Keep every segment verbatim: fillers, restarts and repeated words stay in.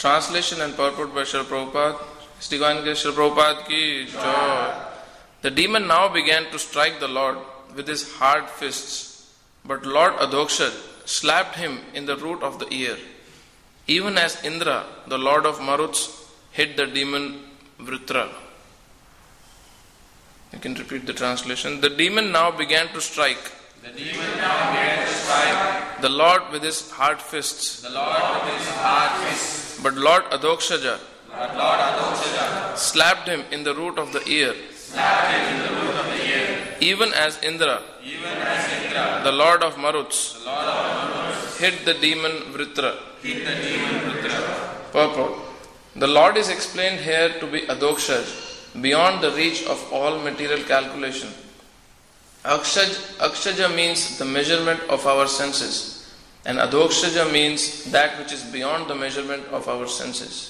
Translation and purport by Srila Prabhupada. Sri Srila Prabhupada ki joy. The demon now began to strike the Lord with his hard fists, but Lord Adhoksha slapped him in the root of the ear, even as Indra, the lord of Maruts, hit the demon Vritra. You can repeat the translation. The demon now began to strike. The demon now began to strike. The Lord with his hard fists. The Lord with his hard fists. But Lord Adhokshaja But Lord Adhokshaja slapped him in the root of the ear. Slapped him in the root of the ear. Even as Indra, Even as Indra, the lord of Maruts, the Lord of Maruts, hit the demon Vritra. hit the demon Vritra. Purport. The Lord is explained here to be Adhokshaj, beyond the reach of all material calculation. Akshaj, Akshaja means the measurement of our senses, and Adhokshaja means that which is beyond the measurement of our senses.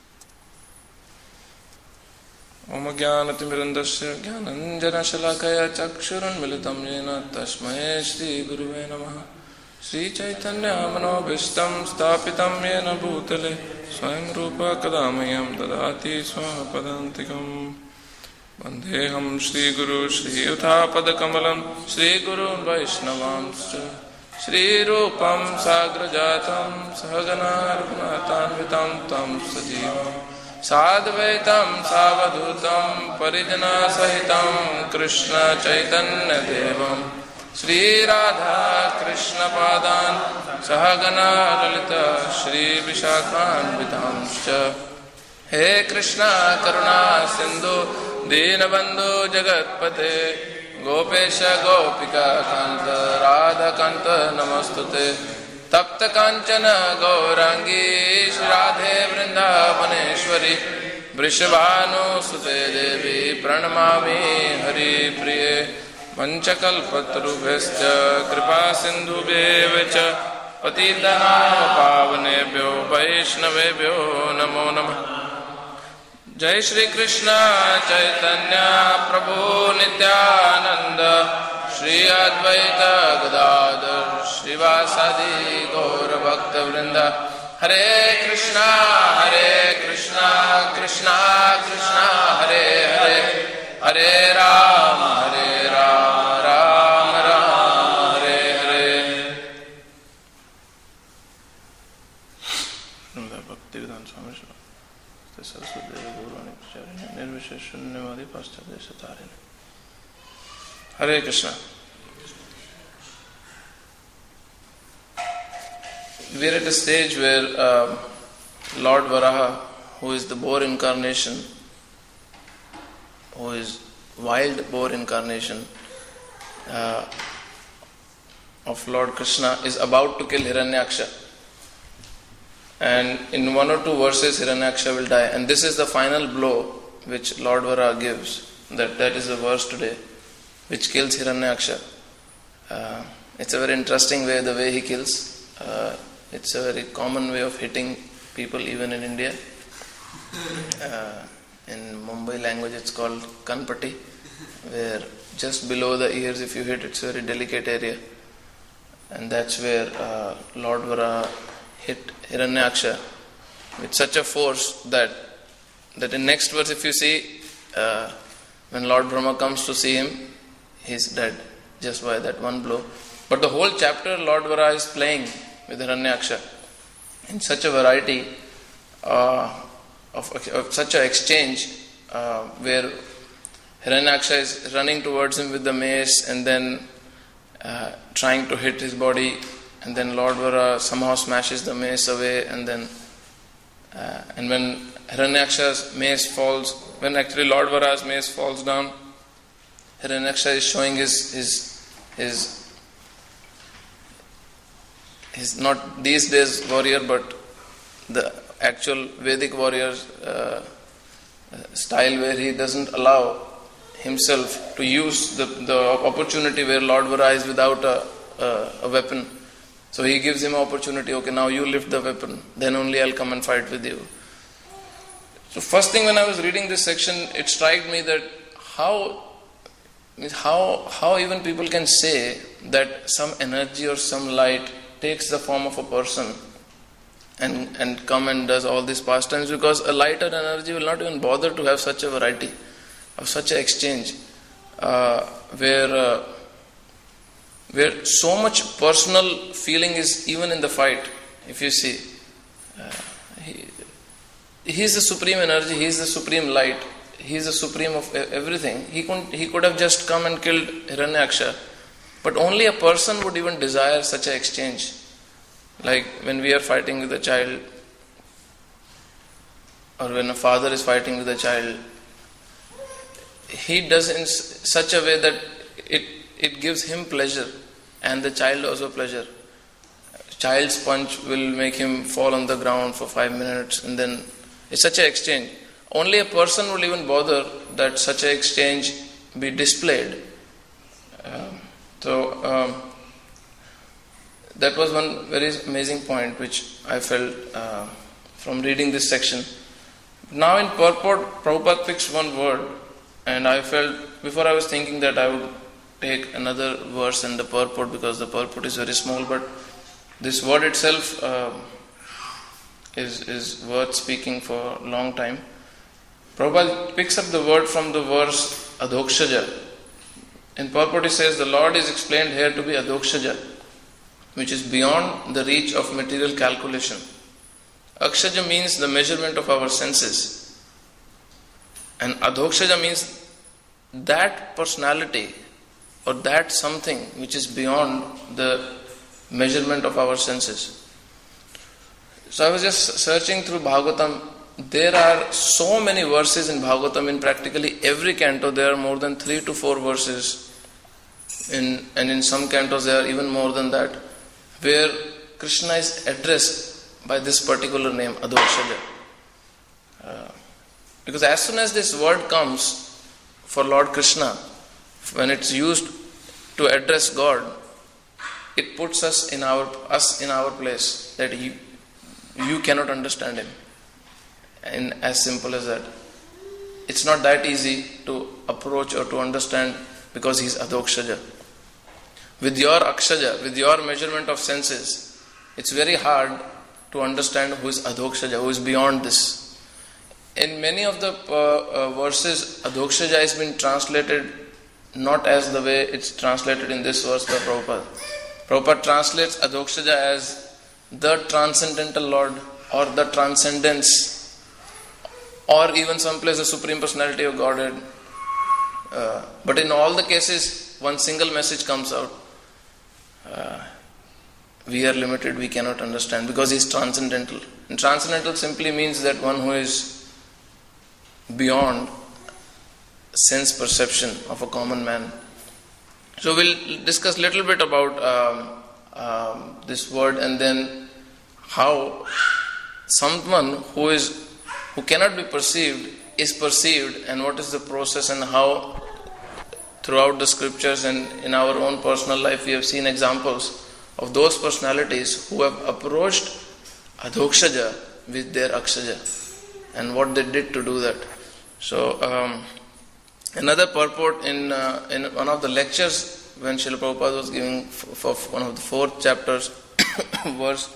Om Jnanatimirandasya Jnananjana Shalakaya Chakshurun Militam Yena Tasmaya Shri Guruve Namaha Shri Chaitanya Manobhishtam Stapitam Yena Bhutale Swayam Rupa Kadamayam Dadati Swaha Padantikam Vandeham Shri Guru Shri Utha Padakamalam Shri Guru Vaishnavamscha Shri Rupam Sagrajatam Sahagana Raghunatanvitam Tam Sajivam Sadvaitam Savadutam Parijana Sahitam Krishna Chaitanya Devam Shri Radha Krishna Padan Sahagana Lalita Shri Vishakhan Vidhamscha He Krishna Karuna Sindhu Dinabandhu Jagatpate Gopesha Gopika Kanta Radha Kanta Namastute Tapta Kanchana Gaurangi Radhe Vrindavaneshwari Vrishabhanu Sute Devi Pranamami Hari Priye Vanchakalpatarubhyascha Kripa Sindhubhyevacha Patitanam Pavanebhyo Vaishnavebhyo Namo Namah. Jai Shri Krishna Chaitanya Prabhu Nityananda Shri Advaita Gadadhar Srivasadi Gaura Bhakta Vrinda Hare Krishna Hare Krishna Krishna Krishna Hare Hare Hare Rama Hare Rama Rama Rama Hare Hare. Bhakti Vedanta Swami Saraswati Gaurani Pracharya Nirvishesha Shunyavadi Paschadesha Tarine. Hare Krishna. We are at a stage where uh, Lord Varaha, who is the boar incarnation, who is wild boar incarnation uh, of Lord Krishna, is about to kill Hiranyaksha. And in one or two verses Hiranyaksha will die. And this is the final blow which Lord Varaha gives. That, that is the verse today, which kills Hiranyaksha. Uh, it's a very interesting way, the way he kills. Uh, it's a very common way of hitting people even in India. Uh, in Mumbai language it's called Kanpati, where just below the ears if you hit, it's a very delicate area. And that's where uh, Lord Varaha hit Hiranyaksha with such a force that that in next verse if you see, uh, when Lord Brahma comes to see him, he's dead just by that one blow. But the whole chapter Lord Varaha is playing with Hiranyaksha in such a variety uh, of, of such an exchange uh, where Hiranyaksha is running towards him with the mace and then uh, trying to hit his body, and then Lord Varaha somehow smashes the mace away, and then uh, and when Hiranyaksha's mace falls, when actually Lord Varaha's mace falls down, Hiranyaksha is showing his his his his not these days warrior, but the actual Vedic warrior uh, style, where he doesn't allow himself to use the, the opportunity where Lord Varaha is without a, a, a weapon. So he gives him an opportunity, okay, now you lift the weapon, then only I'll come and fight with you. So first thing when I was reading this section, it struck me that how how how even people can say that some energy or some light takes the form of a person and, and come and does all these pastimes, because a lighter energy will not even bother to have such a variety of such an exchange uh, where uh, where so much personal feeling is even in the fight. If you see, uh, he, he is the supreme energy, he is the supreme light, he is the supreme of everything. He could, he could have just come and killed Hiranyaksha, but only a person would even desire such an exchange. Like when we are fighting with a child, or when a father is fighting with a child, he does in such a way that it, it gives him pleasure and the child also pleasure. Child's punch will make him fall on the ground for five minutes and then it's such an exchange. Only a person will even bother that such an exchange be displayed. Um, so um, that was one very amazing point which I felt uh, from reading this section. Now in purport, Prabhupada picks one word, and I felt, before I was thinking that I would take another verse in the purport because the purport is very small, but this word itself uh, is, is worth speaking for a long time. Prabhupada picks up the word from the verse Adhokshaja. In purport he says, the Lord is explained here to be Adhokshaja, which is beyond the reach of material calculation. Akshaja means the measurement of our senses. And Adhokshaja means that personality or that something which is beyond the measurement of our senses. So I was just searching through Bhagavatam. There are so many verses in Bhagavatam. In practically every canto there are more than three to four verses. In, and in some cantos there are even more than that, where Krishna is addressed by this particular name, Adhokshaja. Uh, because as soon as this word comes for Lord Krishna, when it's used to address God, it puts us in our us in our place, that he, you cannot understand him. And as simple as that. It's not that easy to approach or to understand because he's Adhokshaja. With your Akshaja, with your measurement of senses, it's very hard to understand who is Adhokshaja, who is beyond this. In many of the uh, uh, verses, Adhokshaja has been translated not as the way it's translated in this verse by Prabhupada. Prabhupada translates Adhokshaja as the transcendental Lord or the transcendence, or even someplace the Supreme Personality of Godhead. Uh, but in all the cases, one single message comes out. Uh, we are limited, we cannot understand, because he is transcendental. And transcendental simply means that one who is beyond sense perception of a common man. So we'll discuss a little bit about um, um, this word, and then how someone who is who cannot be perceived is perceived, and what is the process, and how throughout the scriptures and in our own personal life we have seen examples of those personalities who have approached Adhokshaja with their Akshaja and what they did to do that. So um, another purport in uh, in one of the lectures when Srila Prabhupada was giving for one of the fourth chapters verse,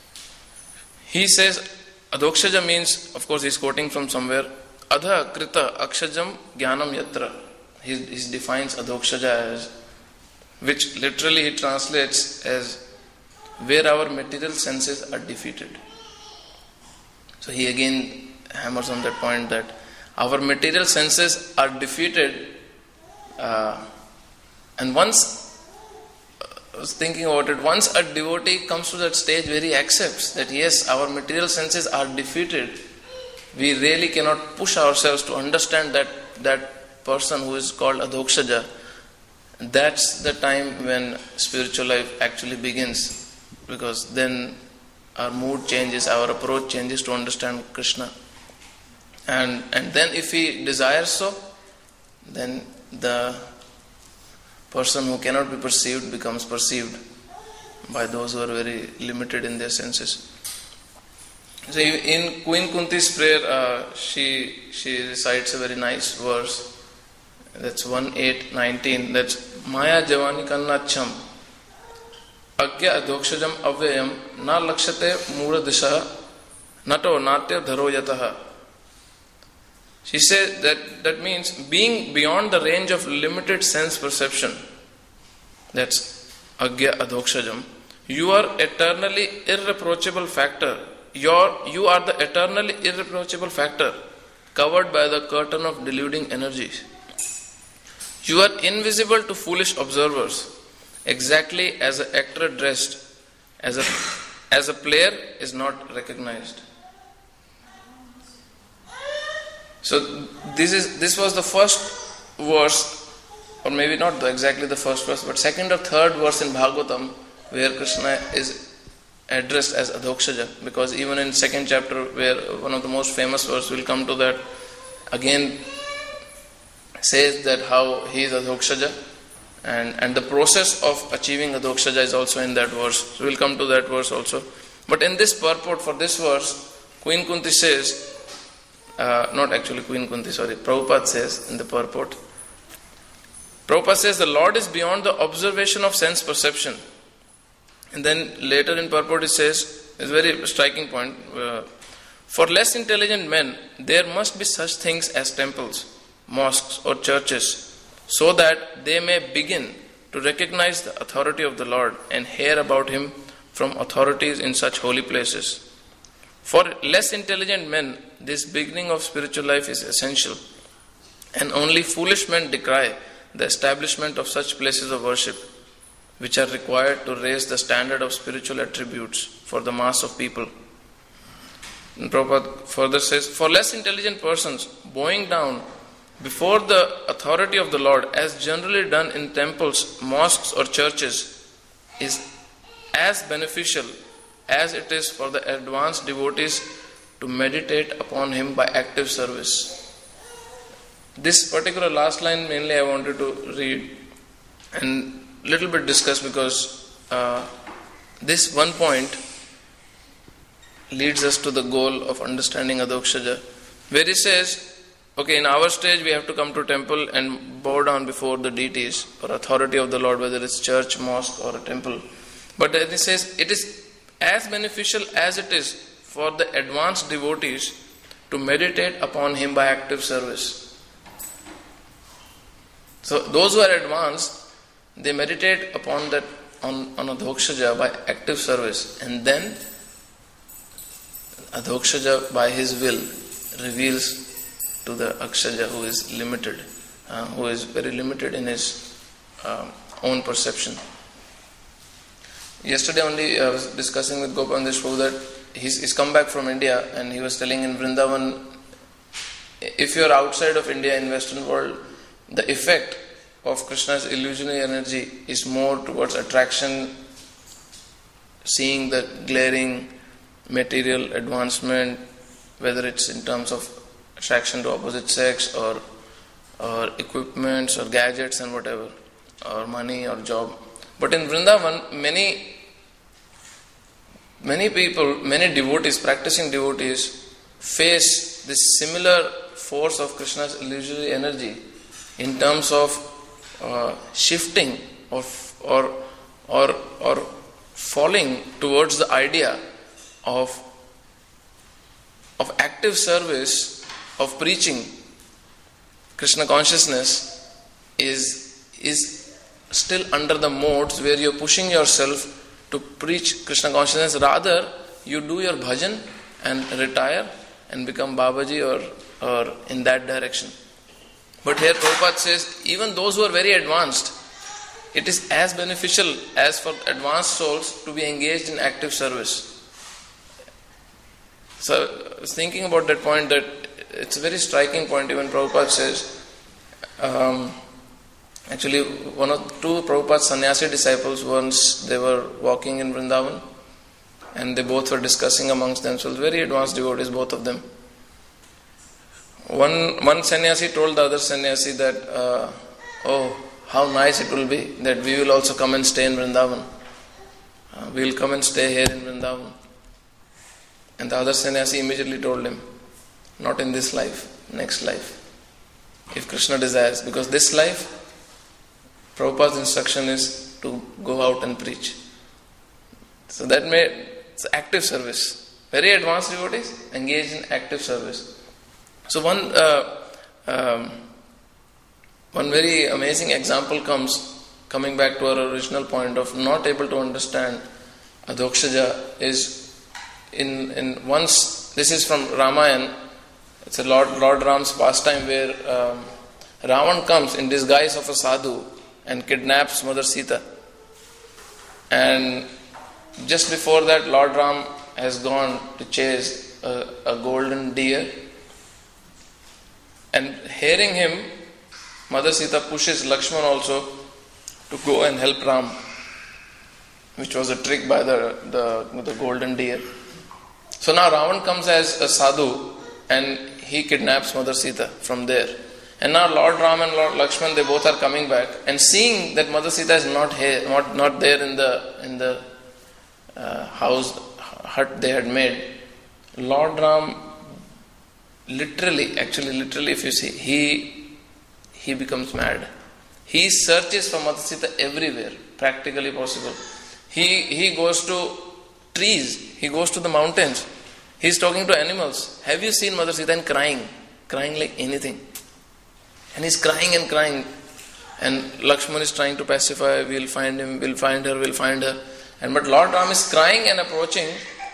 he says Adhokshaja means, of course he is quoting from somewhere, Adha krita akshajam jnanam yatra. He, he defines Adhokshaja as, which literally he translates as where our material senses are defeated. So he again hammers on that point that our material senses are defeated, uh, and once I was thinking about it, once a devotee comes to that stage where he accepts that yes, our material senses are defeated, we really cannot push ourselves to understand that that person who is called Adhokshaja. That's the time when spiritual life actually begins, because then our mood changes, our approach changes to understand Krishna. And and then if he desires so, then the person who cannot be perceived becomes perceived by those who are very limited in their senses. So in Queen Kunti's prayer, uh, she she recites a very nice verse. That's one eight nineteen. That's Maya Javani Kannacham agya adhokshajam avyayam na lakshate muradisha nato natya dharo yataha. She said that that means being beyond the range of limited sense perception. That's agya adhokshajam. You are eternally irreproachable factor. Your, you are the eternally irreproachable factor covered by the curtain of deluding energies. You are invisible to foolish observers, exactly as an actor dressed as a, as a player is not recognized. So this is this was the first verse, or maybe not the, exactly the first verse, but second or third verse in Bhagavatam, where Krishna is addressed as Adhokshaja, because even in second chapter, where one of the most famous verse, will come to that, again says that how he is Adhokshaja, and, and the process of achieving Adhokshaja is also in that verse. So we'll come to that verse also. But in this purport for this verse, Queen Kunti says, uh, not actually Queen Kunti, sorry, Prabhupada says in the purport, Prabhupada says the Lord is beyond the observation of sense perception. And then later in purport it says, it's a very striking point, uh, for less intelligent men, there must be such things as temples, mosques or churches, so that they may begin to recognize the authority of the Lord and hear about Him from authorities in such holy places. For less intelligent men, this beginning of spiritual life is essential, and only foolish men decry the establishment of such places of worship, which are required to raise the standard of spiritual attributes for the mass of people. And Prabhupada further says, for less intelligent persons, bowing down before the authority of the Lord, as generally done in temples, mosques or churches, is as beneficial as it is for the advanced devotees to meditate upon Him by active service. This particular last line mainly I wanted to read and little bit discuss, because uh, this one point leads us to the goal of understanding Adhokshaja, where he says, okay, in our stage we have to come to temple and bow down before the deities or authority of the Lord, whether it's church, mosque or a temple. But then he says it is as beneficial as it is for the advanced devotees to meditate upon Him by active service. So those who are advanced, they meditate upon that on, on Adhokshaja by active service, and then Adhokshaja by his will reveals to the Akshaja who is limited, uh, who is very limited in his uh, own perception. Yesterday only I was discussing with Gopandesh Prabhu that he's, he's come back from India, and he was telling in Vrindavan, if you are outside of India in Western world, the effect of Krishna's illusionary energy is more towards attraction, seeing the glaring material advancement, whether it's in terms of attraction to opposite sex or or equipments or gadgets and whatever, or money or job. But in Vrindavan, many many people, many devotees, practicing devotees, face this similar force of Krishna's illusory energy in terms of uh, shifting of or or or falling towards the idea of of active service, of preaching Krishna consciousness is is still under the modes where you're pushing yourself to preach Krishna consciousness. Rather, you do your bhajan and retire and become Babaji or, or in that direction. But here Prabhupada says, even those who are very advanced, it is as beneficial as for advanced souls to be engaged in active service. So I was thinking about that point, that it's a very striking point. Even Prabhupada says, um, actually one of two Prabhupada's sannyasi disciples, once they were walking in Vrindavan and they both were discussing amongst themselves, very advanced devotees, both of them. One one sannyasi told the other sannyasi that, uh, oh, how nice it will be that we will also come and stay in Vrindavan. Uh, we will come and stay here in Vrindavan. And the other sannyasi immediately told him, not in this life, next life, if Krishna desires. Because this life, Prabhupada's instruction is to go out and preach. So that made it's active service. Very advanced devotees engaged in active service. So one uh, um, one very amazing example comes coming back to our original point of not able to understand Adhokshaja is in in once this is from Ramayana. It's a Lord Lord Ram's pastime where um, Ravan comes in disguise of a sadhu and kidnaps Mother Sita. And just before that, Lord Ram has gone to chase a, a golden deer. And hearing him, Mother Sita pushes Lakshman also to go and help Ram, which was a trick by the, the, the golden deer. So now Ravan comes as a sadhu and he kidnaps Mother Sita from there. And now Lord Ram and Lord Lakshman, they both are coming back and seeing that Mother Sita is not here, not, not there in the in the uh, house hut they had made. Lord Ram literally, actually literally if you see, he he becomes mad. He searches for Mother Sita everywhere, practically possible. He he goes to trees, he goes to the mountains, he's talking to animals. Have you seen Mother Sita? And crying, crying like anything. And he's crying and crying. And Lakshman is trying to pacify, we'll find him, we'll find her, we'll find her. And but Lord Ram is crying and approaching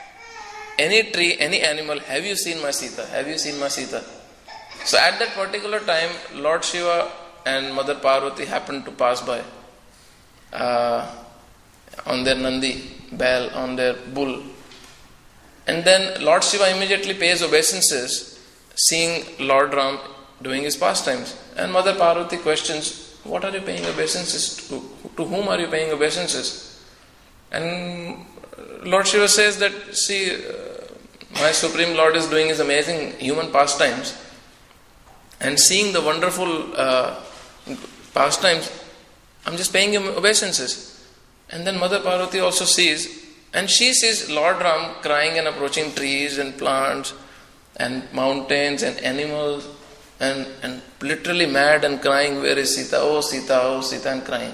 any tree, any animal. Have you seen my Sita? Have you seen my Sita? So at that particular time, Lord Shiva and Mother Parvati happened to pass by uh, on their Nandi, Baal, on their bull. And then Lord Shiva immediately pays obeisances, seeing Lord Ram doing his pastimes. And Mother Parvati questions, what are you paying obeisances to? To whom are you paying obeisances? And Lord Shiva says that, see, uh, my Supreme Lord is doing his amazing human pastimes. And seeing the wonderful uh, pastimes, I'm just paying him obeisances. And then Mother Parvati also sees, and she sees Lord Ram crying and approaching trees and plants and mountains and animals. And, and literally mad and crying, where is Sita? Oh Sita, oh Sita, and crying.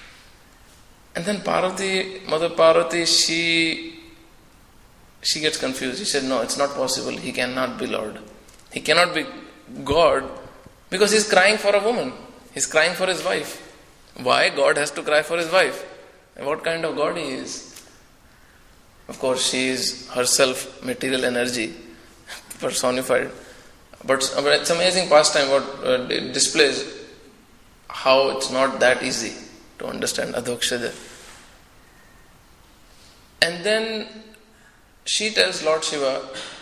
And then Parvati, Mother Parvati, she she gets confused. She said, no, it's not possible. He cannot be Lord. He cannot be God because he's crying for a woman. He's crying for his wife. Why God has to cry for his wife? And what kind of God he is? Of course, she is herself material energy personified. But it's amazing pastime what uh, it displays how it's not that easy to understand Adhokshaja. And then she tells Lord Shiva,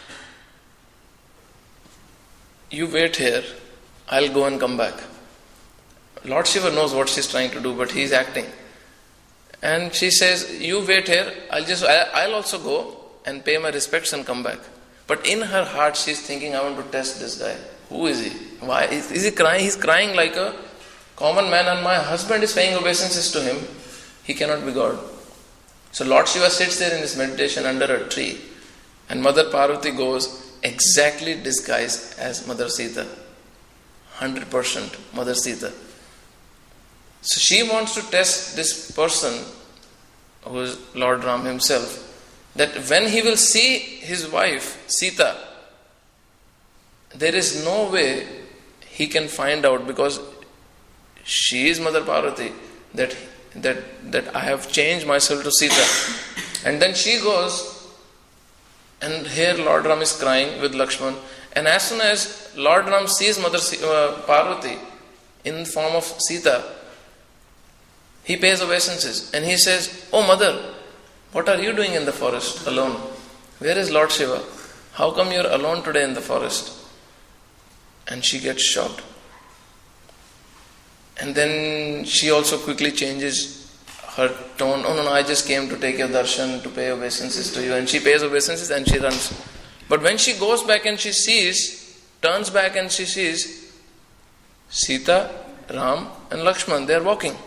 you wait here, I'll go and come back. Lord Shiva knows what she's trying to do, but he's acting. And she says, you wait here, I'll just I'll also go and pay my respects and come back. But in her heart, she's thinking, I want to test this guy. Who is he? Why? Is, is he crying? He's crying like a common man, and my husband is paying obeisances to him. He cannot be God. So Lord Shiva sits there in his meditation under a tree, and Mother Parvati goes exactly disguised as Mother Sita. one hundred percent Mother Sita. So she wants to test this person, who is Lord Ram himself, that when he will see his wife, Sita, there is no way he can find out, because she is Mother Parvati, that, that, that I have changed myself to Sita. And then she goes, and here Lord Ram is crying with Lakshman. And as soon as Lord Ram sees Mother uh, Parvati in the form of Sita, he pays obeisances. And he says, oh Mother, what are you doing in the forest alone? Where is Lord Shiva? How come you are alone today in the forest? And she gets shocked. And then she also quickly changes her tone. Oh no, no, I just came to take your darshan, to pay obeisances to you. And she pays obeisances and she runs. But when she goes back and she sees, turns back and she sees Sita, Ram and Lakshman, they are walking.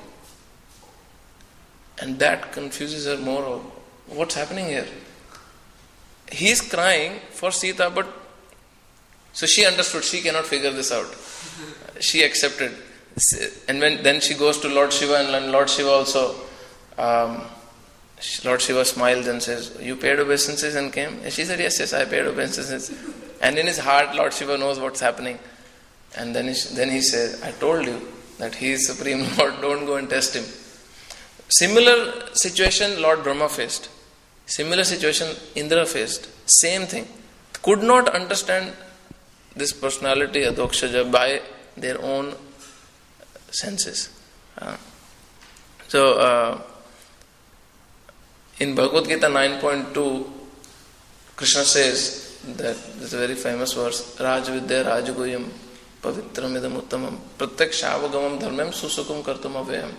And that confuses her more. What's happening here? He's crying for Sita, but so she understood. She cannot figure this out. She accepted. And when then she goes to Lord Shiva, and Lord Shiva also um, Lord Shiva smiles and says, you paid obeisances and came? And she said, yes, yes, I paid obeisances. And in his heart, Lord Shiva knows what's happening. And then he, then he says, I told you that he is Supreme Lord, don't go and test him. Similar situation Lord Brahma faced. Similar situation Indra faced. Same thing. Could not understand this personality Adhokshaja by their own senses. Uh, so, uh, in Bhagavad Gita nine point two, Krishna says that this is a very famous verse, Raj Vidya Rajaguyam Pavitram Idam Uttamam Pratyak Shavagamam Dharmam Susukum Kartum Avayam.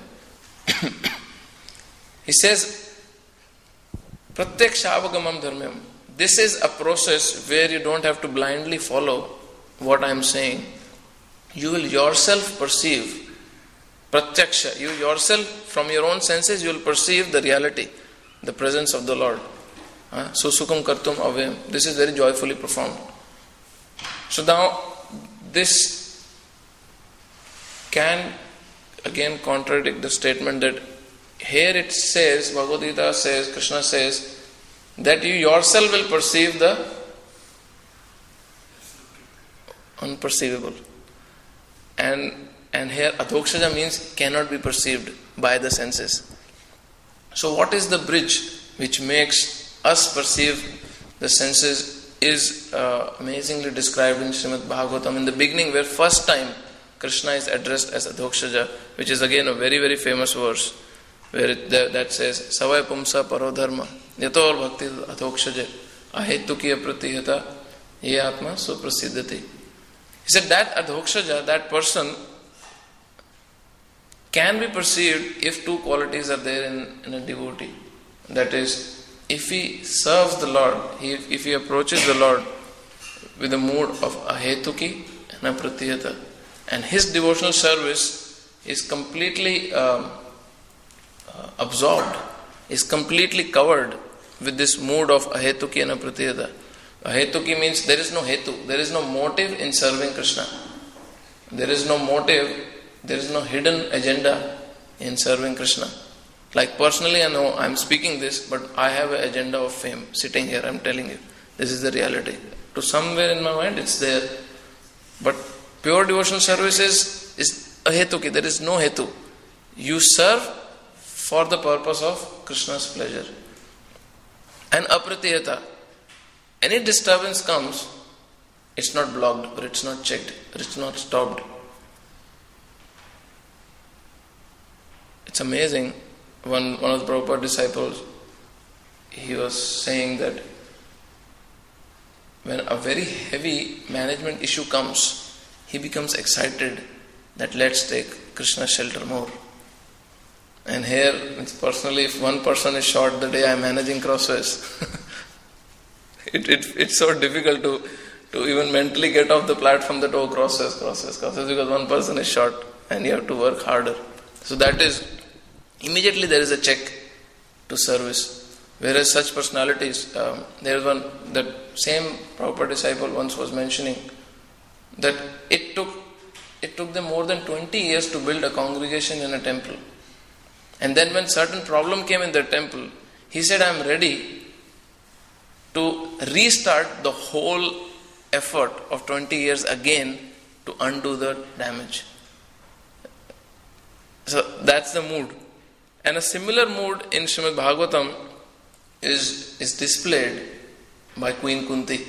He says, Pratyak Shavagamam Dharmam. This is a process where you don't have to blindly follow what I am saying. You will yourself perceive, Pratyaksha, you yourself from your own senses you will perceive the reality, the presence of the Lord. Susukum Kartum Avayam. This is very joyfully performed. So now, this can again contradict the statement that here it says, Bhagavad Gita says, Krishna says, that you yourself will perceive the unperceivable. And and here Adhokshaja means cannot be perceived by the senses. So what is the bridge which makes us perceive the senses is uh, amazingly described in Srimad Bhagavatam in the beginning, where first time Krishna is addressed as Adhokshaja, which is again a very very famous verse where it, that, that says Savai Pumsa Parodharma Yator Bhakti Adhokshaja Ahetukiya Pratihata Ye Atma Suprasiddhati. He said that Adhokshaja, that person, can be perceived if two qualities are there in, in a devotee. That is, if he serves the Lord, he, if he approaches the Lord with a mood of ahetuki and a pratihata, and his devotional service is completely um, uh, absorbed, is completely covered with this mood of ahetuki and a pratihata. Ahetuki means there is no hetu, there is no motive in serving Krishna. There is no motive, there is no hidden agenda in serving Krishna. Like personally I know I am speaking this, but I have an agenda of fame sitting here, I am telling you. This is the reality. To somewhere in my mind it's there. But pure devotional service is, is ahetuki, there is no hetu. You serve for the purpose of Krishna's pleasure. And apratihata, any disturbance comes, it's not blocked, or it's not checked, or it's not stopped. It's amazing. One, one of the Prabhupada disciples, he was saying that when a very heavy management issue comes, he becomes excited that let's take Krishna's shelter more. And here, it's personally, if one person is short the day I am managing Crossways, it, it, it's so difficult to, to even mentally get off the platform that, oh, Crossways, Crossways, Crossways, because one person is short and you have to work harder. So that is, immediately there is a check to service. Whereas such personalities, um, there is one, that same Prabhupada disciple once was mentioning that it took it took them more than twenty years to build a congregation in a temple. And then when certain problem came in the temple, he said, I am ready to restart the whole effort of twenty years again to undo the damage. So that's the mood. And a similar mood in Srimad Bhagavatam is, is displayed by Queen Kunti.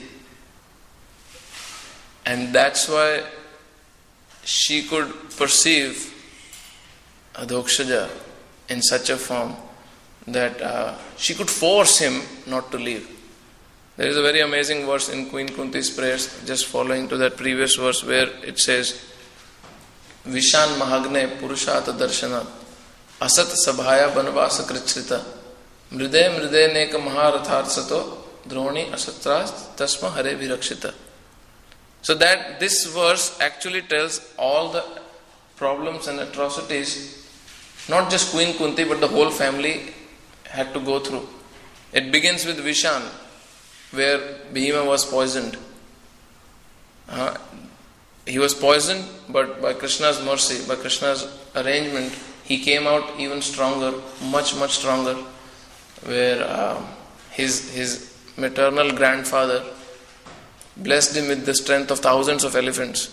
And that's why she could perceive Adhokshaja in such a form that uh, she could force him not to leave. There is a very amazing verse in Queen Kunti's prayers, just following to that previous verse, where it says, Vishan Mahagne Purushata Darshanat Asat Sabhaya Banvasa Krichrita Mride Mride Neka Maharatharsato Droni Asatras Tasma Hare Virakshita. So that this verse actually tells all the problems and atrocities not just Queen Kunti but the whole family had to go through. It begins with Vishan, where Bhima was poisoned. Uh, he was poisoned, but by Krishna's mercy, by Krishna's arrangement, he came out even stronger, much, much stronger. where uh, his, his maternal grandfather blessed him with the strength of thousands of elephants.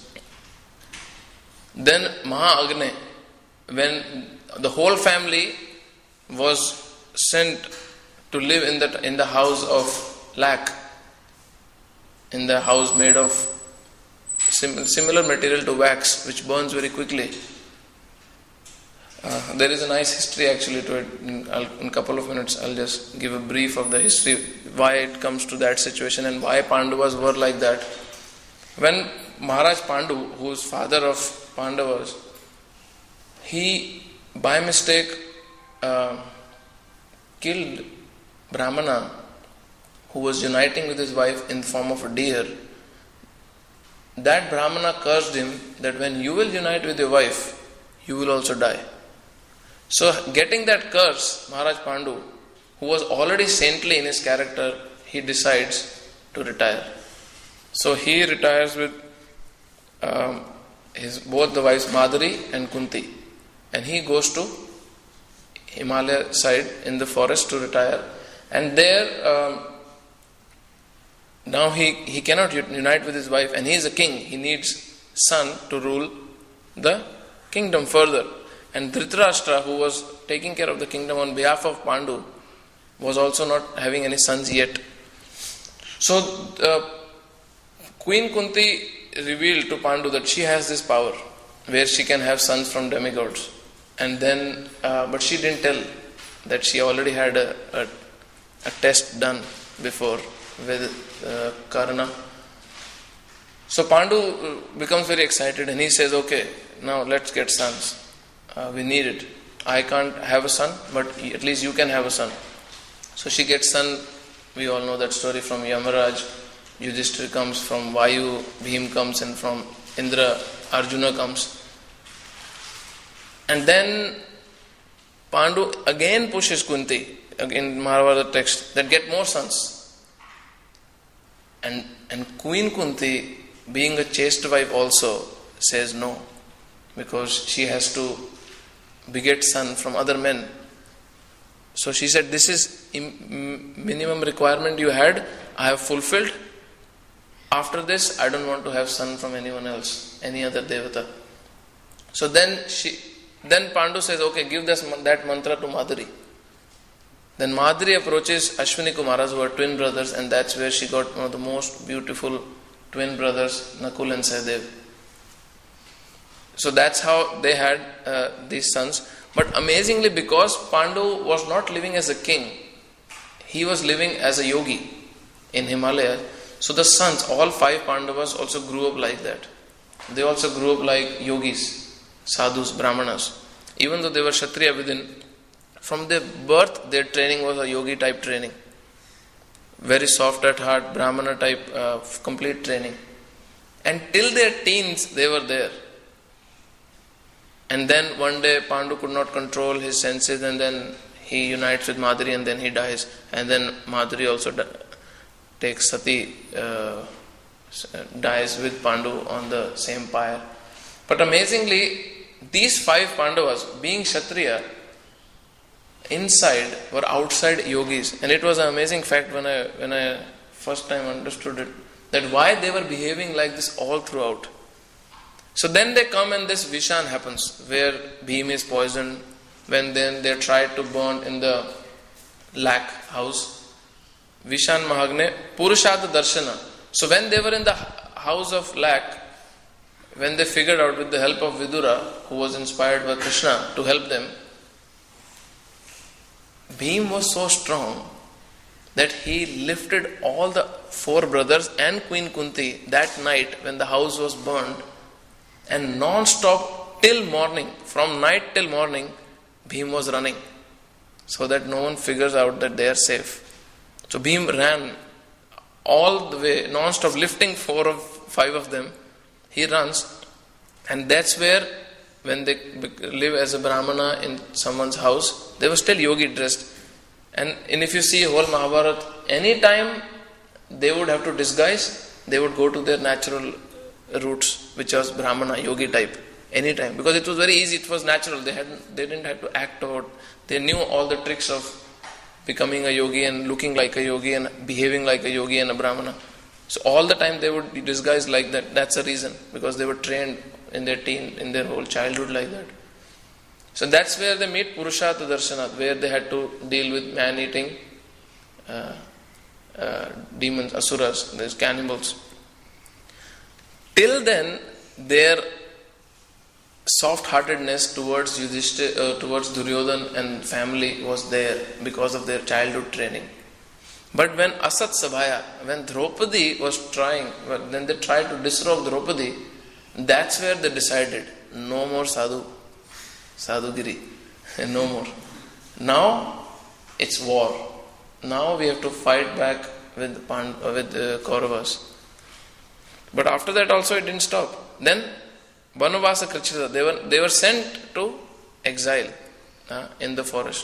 Then Maha-Agne, when the whole family was sent to live in the, in the house of lac, in the house made of sim- similar material to wax, which burns very quickly. Uh, there is a nice history actually to it. In, in a couple of minutes I'll just give a brief of the history, why it comes to that situation and why Pandavas were like that. When Maharaj Pandu, who is father of Pandavas, he by mistake uh, killed Brahmana who was uniting with his wife in the form of a deer. That Brahmana cursed him that when you will unite with your wife, you will also die. So getting that curse, Maharaj Pandu, who was already saintly in his character, he decides to retire. So he retires with um, his both the wives Madari and Kunti, and he goes to Himalaya side in the forest to retire. And there um, now he, he cannot unite with his wife, and he is a king. He needs son to rule the kingdom further. And Dhritarashtra, who was taking care of the kingdom on behalf of Pandu, was also not having any sons yet. So uh, Queen Kunti revealed to Pandu that she has this power where she can have sons from demigods. And then, uh, but she didn't tell that she already had a, a, a test done before with uh, Karna. So Pandu becomes very excited and he says, okay, now let's get sons. Uh, we need it. I can't have a son, but at least you can have a son. So she gets son. We all know that story from Yamaraj. Yudhishthira comes, from Vayu, Bhim comes, and from Indra, Arjuna comes. And then Pandu again pushes Kunti, in Mahabharata text, that get more sons. And, and Queen Kunti, being a chaste wife also, says no, because she has to beget son from other men. So she said, this is im- minimum requirement you had, I have fulfilled. After this, I don't want to have son from anyone else, any other devata. So then she, then Pandu says, okay, give this, that mantra to Madhuri. Then Madhuri approaches Ashwini Kumaras, who are twin brothers, and that's where she got one of the most beautiful twin brothers, Nakul and Sahadev. So that's how they had uh, these sons. But amazingly, because Pandu was not living as a king, he was living as a yogi in Himalaya. So the sons, all five Pandavas, also grew up like that. They also grew up like yogis, sadhus, brahmanas. Even though they were Kshatriya within, from their birth, their training was a yogi type training. Very soft at heart, brahmana type, uh, complete training. And till their teens, they were there. And then one day Pandu could not control his senses, and then he unites with Madhuri and then he dies. And then Madhuri also di- takes Sati, uh, dies with Pandu on the same pyre. But amazingly, these five Pandavas, being Kshatriya, inside were outside yogis. And it was an amazing fact when I when I first time understood it, that why they were behaving like this all throughout. So then they come and this Vishan happens, where Bhim is poisoned, when then they tried to burn in the lac house. Vishan Mahagne, Purushad Darshana. So when they were in the house of lac, when they figured out with the help of Vidura, who was inspired by Krishna to help them, Bhim was so strong that he lifted all the four brothers and Queen Kunti that night when the house was burned, and non-stop till morning, from night till morning, Bhim was running so that no one figures out that they are safe. So Bhim ran all the way, non-stop, lifting four of five of them. He runs, and that's where when they live as a Brahmana in someone's house, they were still yogi dressed. And, and if you see whole Mahabharata, any time they would have to disguise, they would go to their natural roots, which was Brahmana, yogi type, anytime. Because it was very easy, it was natural. They had they didn't have to act out. They knew all the tricks of becoming a yogi and looking like a yogi and behaving like a yogi and a brahmana. So all the time they would be disguised like that. That's the reason, because they were trained in their teen, in their whole childhood like that. So that's where they meet Purushartha Darshanat, where they had to deal with man-eating uh, uh, demons, asuras, these cannibals. Till then, their soft-heartedness towards Yudhishthira, uh, towards Duryodhan and family was there because of their childhood training. But when Asat Sabhaya, when Draupadi was trying, when they tried to disrobe Draupadi, that's where they decided, no more sadhu, sadhugiri, no more. Now it's war. Now we have to fight back with Pand- with uh, Kauravas. But after that also it didn't stop. Then Vanavasa Krichita, they were they were sent to exile uh, in the forest.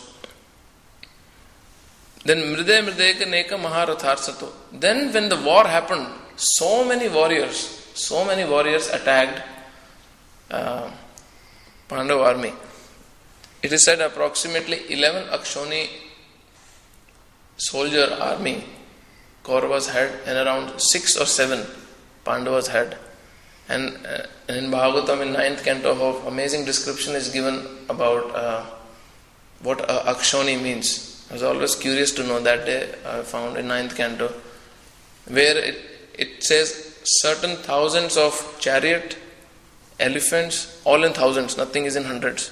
Then Mride Mrideka Neka Maharatharsato. Then when the war happened, so many warriors, so many warriors attacked uh, Pandava army. It is said approximately eleven Akshoni soldier army Kauravas had, and around six or seven Pandavas had. And uh, in Bhagavatam, in ninth canto, of amazing description is given about uh, what uh, Akshoni means. I was always curious to know. That day I found in ninth canto, where it, it says certain thousands of chariot, elephants, all in thousands, nothing is in hundreds.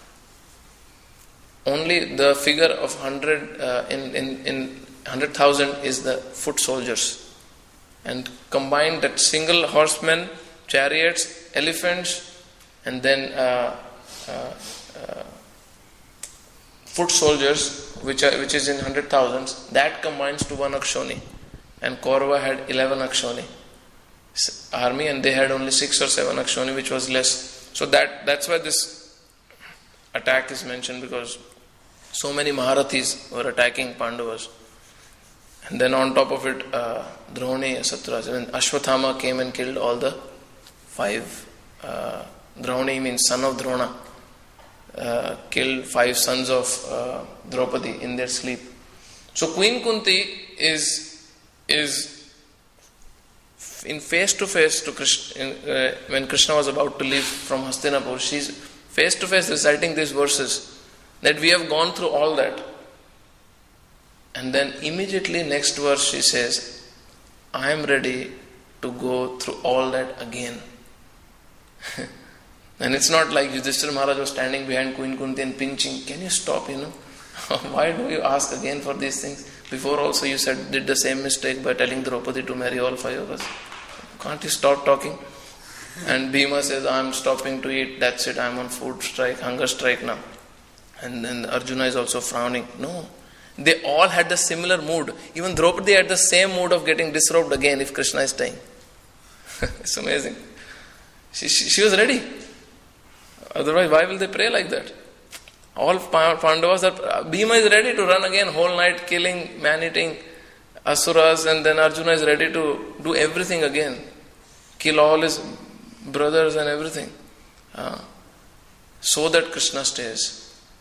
Only the figure of hundred uh, in, in, in hundred thousand is the foot soldiers. And combined that single horsemen, chariots, elephants, and then uh, uh, uh, foot soldiers, which are which is in hundred thousands, that combines to one Akshoni. And Kaurava had eleven Akshoni army, and they had only six or seven Akshoni, which was less. So that that's why this attack is mentioned, because so many Maharathis were attacking Pandavas. And then on top of it, uh, Droni, Satraj, and Ashwathama came and killed all the five. Uh, Droni means son of Drona. Uh, killed five sons of uh, Draupadi in their sleep. So Queen Kunti is is in face to face to Krishna in, uh, when Krishna was about to leave from Hastinapur. She's face to face reciting these verses that we have gone through all that. And then immediately next verse she says, I am ready to go through all that again. And it's not like Yudhishthira Maharaj was standing behind Queen Kunti and pinching, can you stop, you know? Why do you ask again for these things? Before also you said, did the same mistake by telling Draupadi to marry all five of us. Can't you stop talking? And Bhima says, I'm stopping to eat, that's it, I'm on food strike, hunger strike now. And then Arjuna is also frowning. No. They all had the similar mood. Even Draupadi had the same mood of getting disrobed again if Krishna is staying. It's amazing. She, she, she was ready. Otherwise, why will they pray like that? All Pandavas are... Bhima is ready to run again whole night, killing, man-eating asuras, and then Arjuna is ready to do everything again. Kill all his brothers and everything. Uh, so that Krishna stays.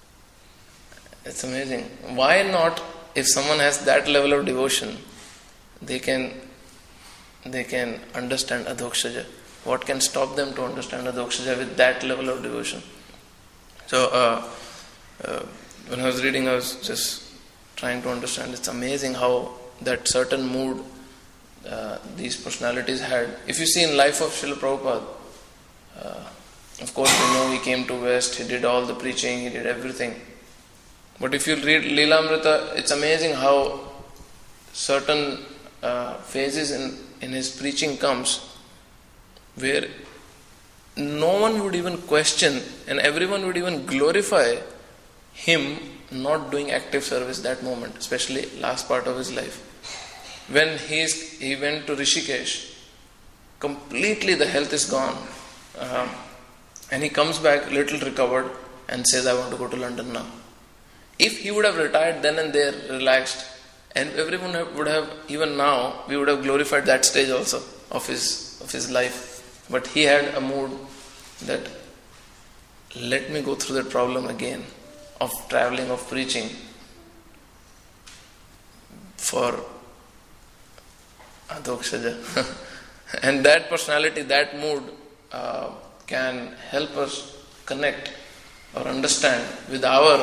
It's amazing. Why not, if someone has that level of devotion, they can they can understand Adhokshaja. What can stop them to understand Adhokshaja with that level of devotion? So, uh, uh, when I was reading, I was just trying to understand. It's amazing how that certain mood uh, these personalities had. If you see in life of Srila Prabhupada, uh, of course we know he came to West, he did all the preaching, he did everything. But if you read Leelamrita, it's amazing how certain uh, phases in, in his preaching comes where no one would even question and everyone would even glorify him not doing active service that moment, especially last part of his life. When he's, he went to Rishikesh, completely the health is gone. Uh, and he comes back little recovered and says, I want to go to London now. If he would have retired then and there, relaxed, and everyone would have, even now, we would have glorified that stage also of his of his life. But he had a mood that, let me go through that problem again, of traveling, of preaching. for Adhokshaja. And that personality, that mood uh, can help us connect or understand with our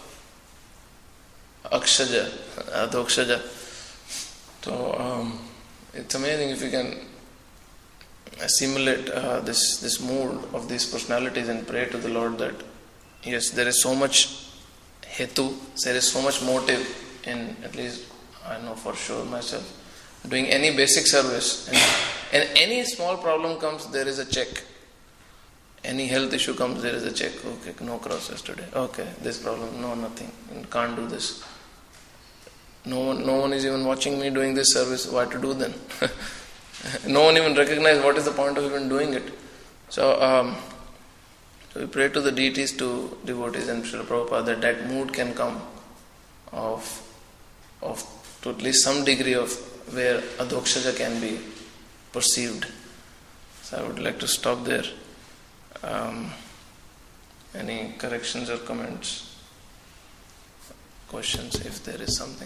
Akshaja, Adhokshaja. So um, it's amazing if you can assimilate uh, this, this mood of these personalities and pray to the Lord that yes, there is so much hetu, there is so much motive in, at least I know for sure myself, doing any basic service, and, and any small problem comes, there is a check. Any health issue comes, there is a check. Okay, no crosses today. Okay, this problem, no, nothing. Can't do this. No one, no one is even watching me doing this service. What to do then? No one even recognizes what is the point of even doing it. So, um, so we pray to the deities, to devotees and Srila Prabhupada that that mood can come of, of to at least some degree of where Adhokshaja can be perceived. So I would like to stop there. Um, any corrections or comments, questions, if there is something?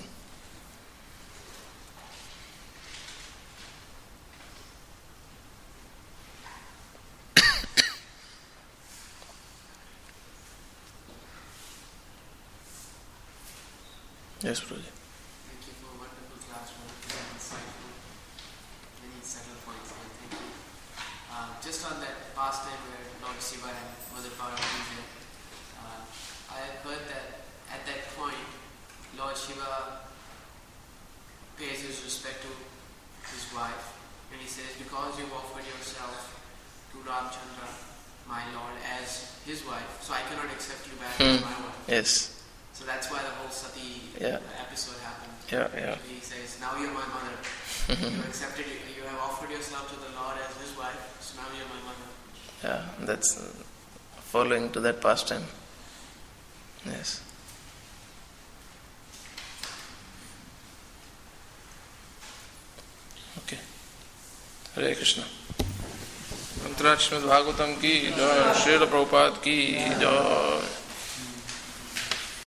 Yes, Prabhuji. Thank you for a wonderful class, very insightful, many subtle points there. Thank you. Uh, just on that past time where Lord Shiva and Mother Parvati there, uh, I have heard that at that point, Lord Shiva pays his respect to his wife, and he says, because you've offered yourself to Ramchandra, my Lord, as his wife, so I cannot accept you back Hmm. as my wife. Yes. So that's why the whole Sati Yeah. episode happened. Yeah, yeah. He says, now you're my mother. You accepted it. You have offered yourself to the Lord as his wife, so now you're my mother. Yeah, that's uh, following to that pastime. Yes. Okay. Hare Krishna. Mantra Srimad Bhagavatam ki jai, Srila Prabhupada ki jai.